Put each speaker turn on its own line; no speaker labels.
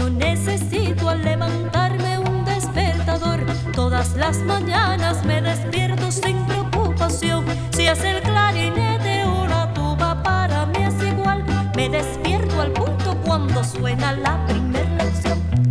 No necesito al levantarme un despertador. Todas las mañanas me despierto sin preocupación. Si es el